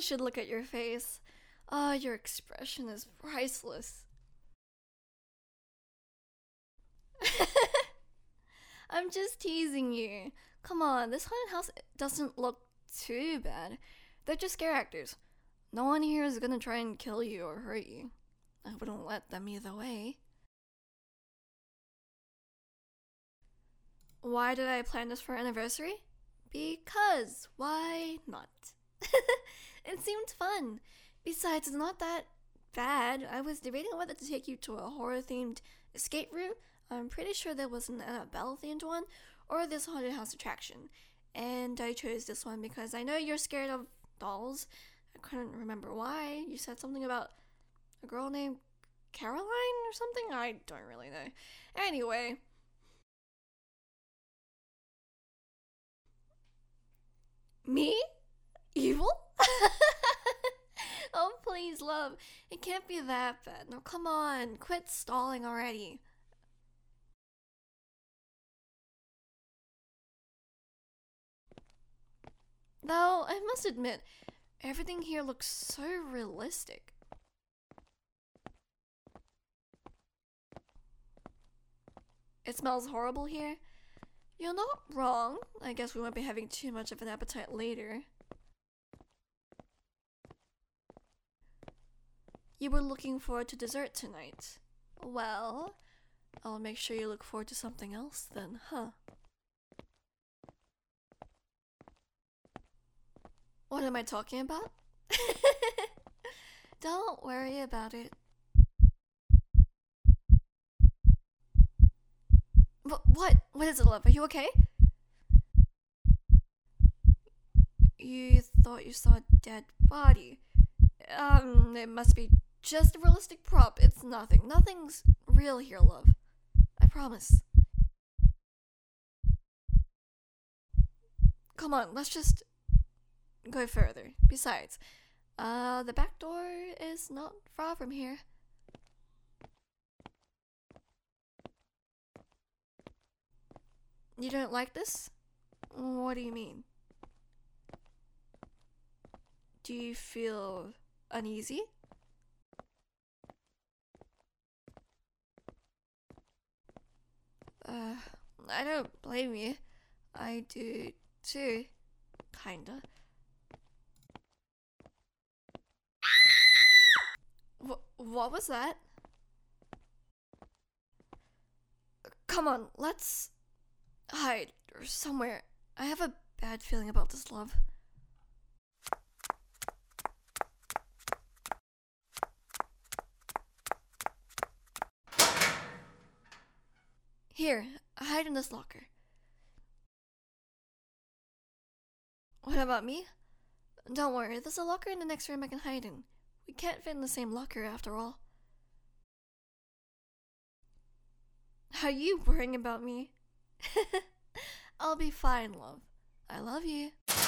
should look at your face. Ah, your expression is priceless. I'm just teasing you. Come on, this haunted house doesn't look too bad. They're just scare actors. No one here is gonna try and kill you or hurt you. I wouldn't let them either way. Why did I plan this for our anniversary? Because why not? It seemed fun. Besides, it's not that bad. I was debating whether to take you to a horror-themed escape route. I'm pretty sure there was an Annabelle-themed one, or this haunted house attraction. And I chose this one because I know you're scared of dolls. I couldn't remember why. You said something about a girl named Caroline or something? I don't really know. Anyway. Me? Evil? Oh, please, love. It can't be that bad. No, come on. Quit stalling already. Though, I must admit, everything here looks so realistic. It smells horrible here. You're not wrong. I guess we won't be having too much of an appetite later. You were looking forward to dessert tonight. Well, I'll make sure you look forward to something else then, huh? What am I talking about? Don't worry about it. What? What is it, love? Are you okay? You thought you saw a dead body. It must be just a realistic prop. It's nothing. Nothing's real here, love. I promise. Come on, let's just go further. Besides, the back door is not far from here. You don't like this? What do you mean? Do you feel uneasy? I don't blame you. I do too. Kinda. What was that? Come on, let's hide or somewhere. I have a bad feeling about this, love. Here, hide in this locker. What about me? Don't worry, there's a locker in the next room I can hide in. We can't fit in the same locker after all. Are you worrying about me? I'll be fine, love. I love you.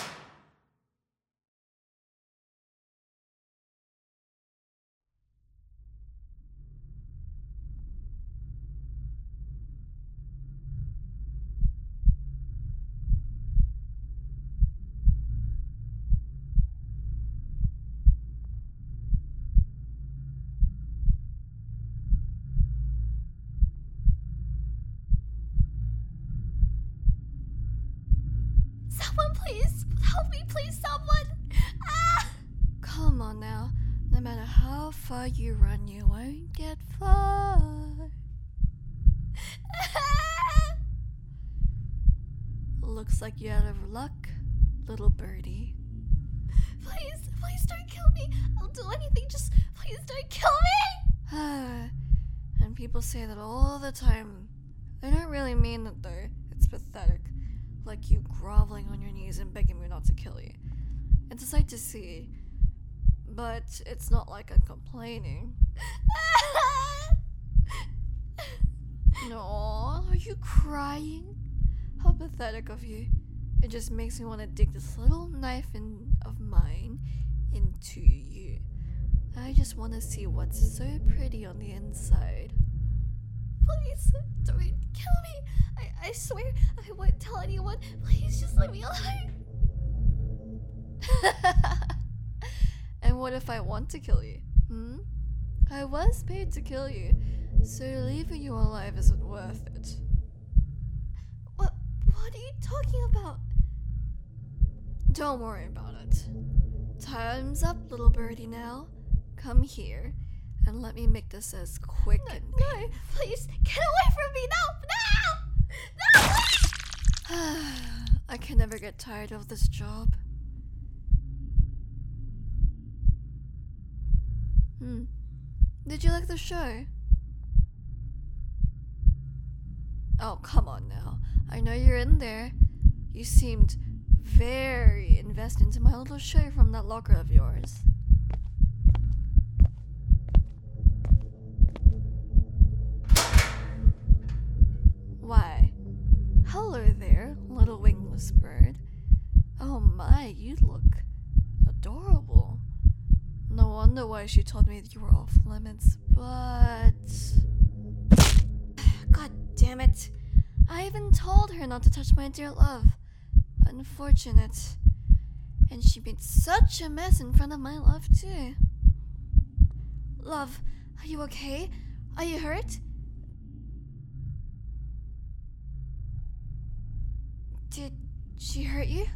Someone please! Help me please, someone! Ah! Come on now. No matter how far you run, you won't get far. Looks like you're out of luck, little birdie. Please, please don't kill me. I'll do anything, just please don't kill me! And people say that all the time. They don't really mean it though. It's pathetic. Like you groveling on your knees and begging me not to kill you. It's a sight to see, but it's not like I'm complaining. No, are you crying? How pathetic of you. It just makes me want to dig this little knife of mine into you. I just want to see what's so pretty on the inside. Please, don't kill me. I swear I won't tell anyone. Please just leave me alone. What if I want to kill you? I was paid to kill you, so leaving you alive isn't worth it. What are you talking about? Don't worry about it. Time's up, little birdie now. Come here, and let me make this as quick and No, please, get away from me! No! I can never get tired of this job. Did you like the show? Oh, come on now. I know you're in there. You seemed very invested into my little show from that locker of yours. Why, hello there, little wingless bird. Oh my, you look adorable. No wonder why she told me that you were off limits, but... God damn it. I even told her not to touch my dear love. Unfortunate. And she made such a mess in front of my love, too. Love, are you okay? Are you hurt? Did she hurt you?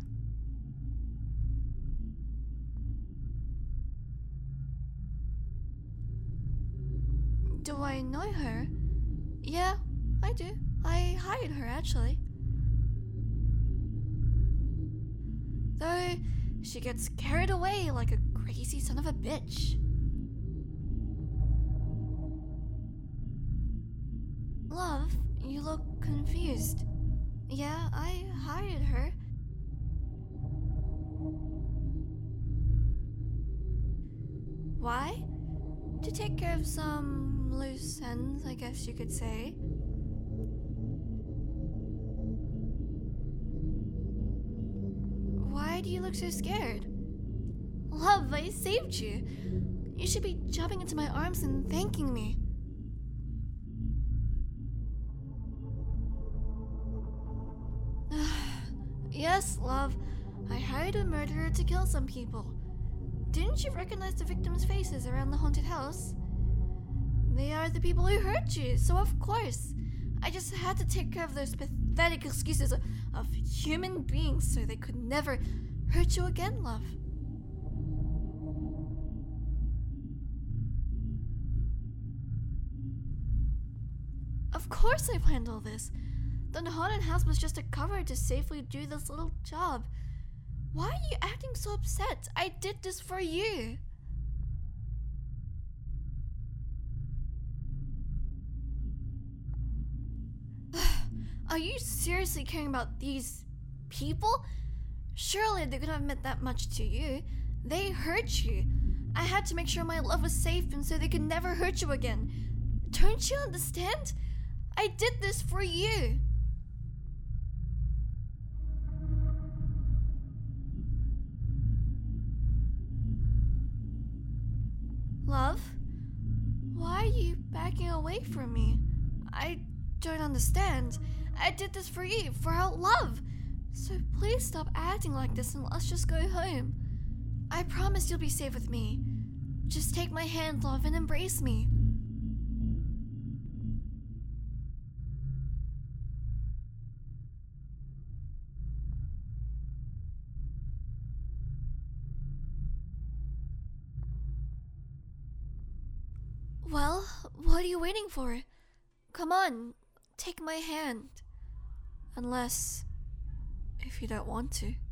Do I know her? Yeah, I do. I hired her, actually. Though, she gets carried away like a crazy son of a bitch. Love, you look confused. Yeah, I hired her. Why? To take care of some loose ends, I guess you could say. Why do you look so scared? Love, I saved you. You should be jumping into my arms and thanking me. Yes, love. I hired a murderer to kill some people. Didn't you recognize the victims' faces around the haunted house? They are the people who hurt you, so of course. I just had to take care of those pathetic excuses of human beings so they could never hurt you again, love. Of course I planned all this. The haunted house was just a cover to safely do this little job. Why are you acting so upset? I did this for you. Are you seriously caring about these people? Surely they couldn't have meant that much to you. They hurt you. I had to make sure my love was safe and so they could never hurt you again. Don't you understand? I did this for you. Love? Why are you backing away from me? I don't understand. I did this for you, for our love. So please stop acting like this and let's just go home. I promise you'll be safe with me. Just take my hand, love, and embrace me. Well, what are you waiting for? Come on, take my hand. Unless, if you don't want to.